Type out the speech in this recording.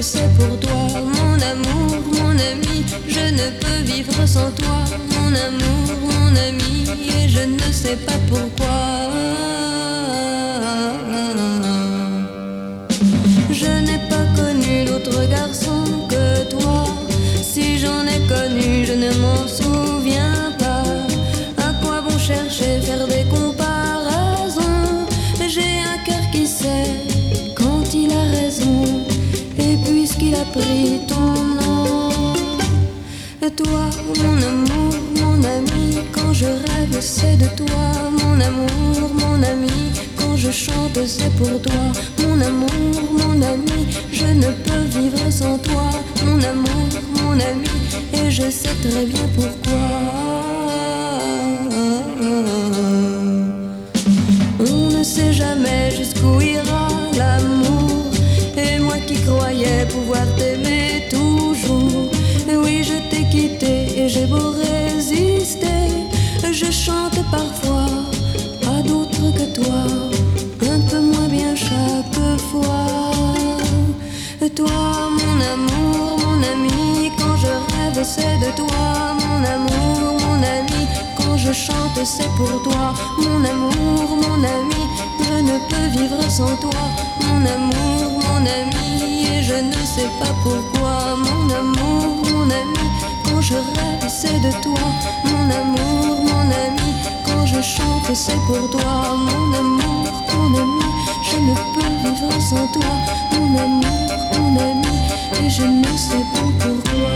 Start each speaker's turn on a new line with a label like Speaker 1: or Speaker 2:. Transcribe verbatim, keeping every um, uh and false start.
Speaker 1: chante, c'est pour toi, mon amour, mon ami. Je ne peux vivre sans toi, mon amour, mon ami. Et je ne sais pas pourquoi. Je n'ai pas connu d'autre garçon que toi. Si j'en ai connu, je ne m'en souviens pas. À quoi bon chercher, faire des comparaisons? J'ai un cœur qui sait quand il a raison. Et puisqu'il a pris ton nom, toi, mon amour, mon ami, quand je rêve, c'est de toi, mon amour, mon ami. Quand je chante, c'est pour toi, mon amour, mon ami. Je ne peux vivre sans toi, mon amour, mon ami. Et je sais très bien pourquoi. On ne sait jamais jusqu'où ira l'amour. Et moi qui croyais pouvoir t'aimer toujours, oui, je t'ai quitté et j'ai beau résister. Je chante parfois à d'autres que toi, un peu moins bien chaque fois. Toi, mon amour, mon ami, quand je rêve, c'est de toi, mon amour, mon ami. Quand je chante, c'est pour toi, mon amour, mon ami. Je ne peux vivre sans toi, mon amour, mon ami. Et je ne sais pas pourquoi, mon amour, mon ami. Quand je rêve, c'est de toi, mon amour, mon ami. Quand je chante, c'est pour toi, mon amour, mon ami. Je ne peux vivre sans toi, mon amour, mon ami. Et je ne sais pas pourquoi.